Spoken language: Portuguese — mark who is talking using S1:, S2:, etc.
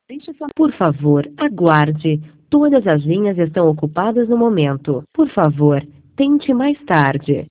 S1: Por favor, aguarde. Todas as linhas estão ocupadas no momento. Por favor, tente mais tarde.